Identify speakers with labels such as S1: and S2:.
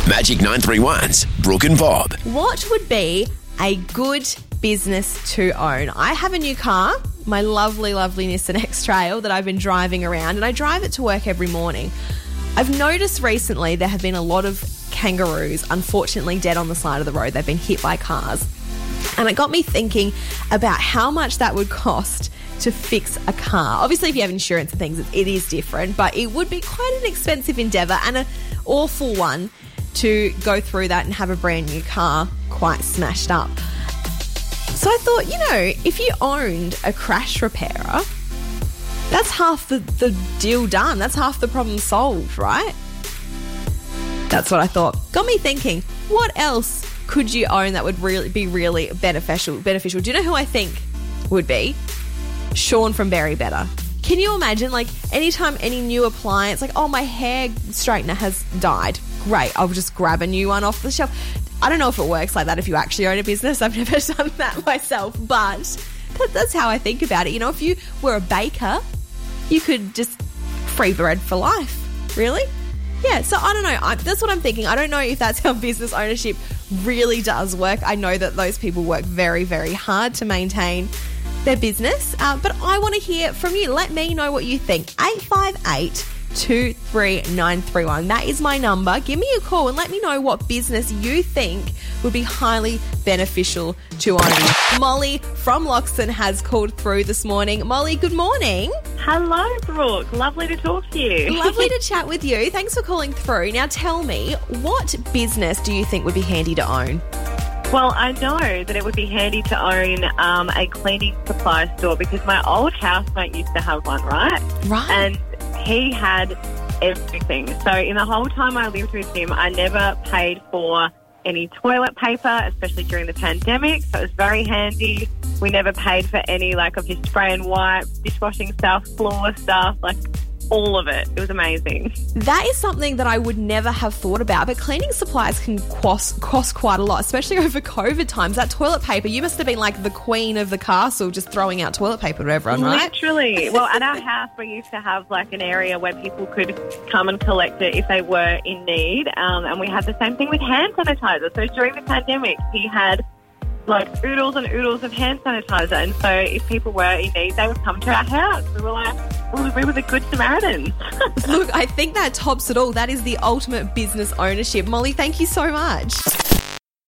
S1: Magic 931's Brooke and Bob.
S2: What would be a good business to own? I have a new car, my lovely Nissan X-Trail that I've been driving around, and I drive it to work every morning. I've noticed recently there have been a lot of kangaroos, unfortunately, dead on the side of the road. They've been hit by cars. And it got me thinking about how much that would cost to fix a car. Obviously, if you have insurance and things, it is different, but it would be quite an expensive endeavour and an awful one to go through that and have a brand new car quite smashed up. So I thought, if you owned a crash repairer, that's half the deal done. That's half the problem solved, right? That's what I thought. Got me thinking, what else could you own that would be really beneficial? Do you know who I think would be? Sean from Berry Better. Can you imagine, anytime any new appliance, my hair straightener has died. Great, I'll just grab a new one off the shelf. I don't know if it works like that if you actually own a business. I've never done that myself, but that's how I think about it. If you were a baker, you could just free bread for life. Really? Yeah, so I don't know. That's what I'm thinking. I don't know if that's how business ownership really does work. I know that those people work very, very hard to maintain their business, but I want to hear from you. Let me know what you think. 858-23931. That is my number. Give me a call and let me know what business you think would be highly beneficial to own. Molly from Loxton has called through this morning. Molly, good morning.
S3: Hello, Brooke. Lovely to talk to you.
S2: Lovely to chat with you. Thanks for calling through. Now tell me, what business do you think would be handy to own?
S3: Well, I know that it would be handy to own a cleaning supply store because my old housemate used to have one, right?
S2: Right.
S3: And he had everything. So in the whole time I lived with him, I never paid for any toilet paper, especially during the pandemic. So it was very handy. We never paid for any of his spray and wipe, dishwashing stuff, floor stuff, all of it. It was amazing.
S2: That is something that I would never have thought about, but cleaning supplies can cost quite a lot, especially over COVID times. That toilet paper, you must have been like the queen of the castle, just throwing out toilet paper to everyone, right?
S3: Literally. Well, at our house, we used to have an area where people could come and collect it if they were in need, and we had the same thing with hand sanitizer. So during the pandemic, he had oodles and oodles of hand sanitizer, and so if people were in need, they would come to our house. We were the good Samaritans.
S2: Look, I think that tops it all. That is the ultimate business ownership. Molly, thank you so much.